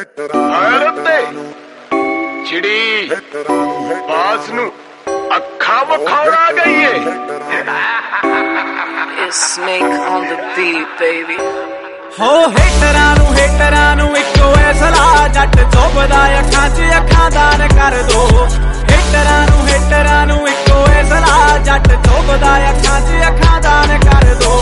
चिड़ी बाज नू अखा वखाउणा गई है। Snake on the beat, baby. हो हेटरां नू इक्को ऐ सलाह, जट चुभदा अखां च अखां दान कर दो। हेटरां नू इक्को ऐ सलाह, जट चुभदा अखां च अखां दान कर दो।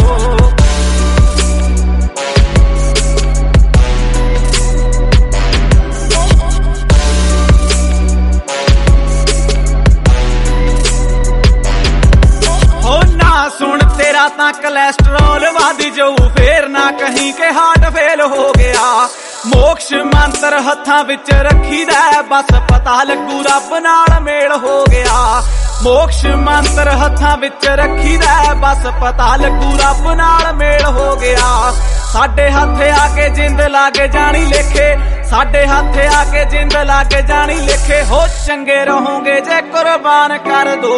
सुन तेरा तां कोलेस्ट्रोल वध जाऊ, फेर ना कहीं के हार्ट फेल हो गया। मोक्ष मंत्र हत्थां विच रखीदा, बस पता लगू रब नाल मेल हो गया। मोक्ष मंत्र हत्थां विच रखीदा, बस पता लगू रब नाल मेल हो गया। साडे हत्थ आके जिंद लागे जानी लेखे, साडे हत्थ आके जिंद लागे जानी लेखे। हो चंगे रहोगे जे कुर्बान कर दो।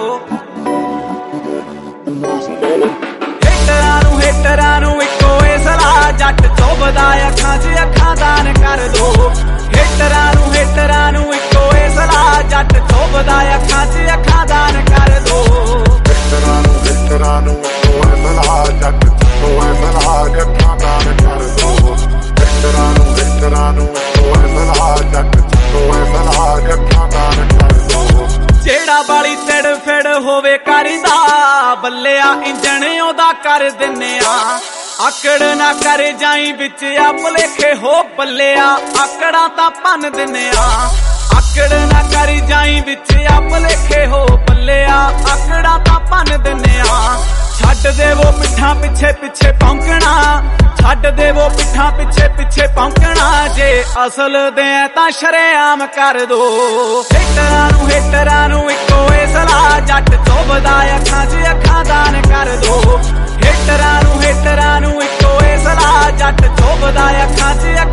हेटरां नू इक्को ऐ सलाह, जट चुभदा अखां च अखां दान कर दो। हेटरां नू इक्को ऐ सलाह, जट चुभदा अखां च अखां दान कर दो। हेटरां नू इक्को ऐ सलाह, जट चुभदा अखां दान कर दो। हेटरां नू इक्को ऐ सलाह, जट चुभदा अखां दान कर दो। जेड़ा बाली तिड़ फिड़ होवे करदा, बल्लिया इंजन ओदा कर दिन्ने आ। आकड़ ना कर जाई विच आ भुलेखे, हो बल्लिया आकड़ा तां भन दिन्ने आ। आकड़ ना कर जाई विच आ भुलेखे, हो बल्लिया आकड़ा तां भन दिन्ने आ। छड्ड देवो पिट्ठां पिछे पिछे भौंकना, छड्ड देवो पिट्ठां पिछे पिछे भौंकना। जे असल दे तां शरेआम कर दो। हेटरां नू इक्को ऐ सलाह, जट चुभदा अखां च अखां दान कर दो। हेटरां नू इक्को ऐ सलाह, जट चुभदा अखां च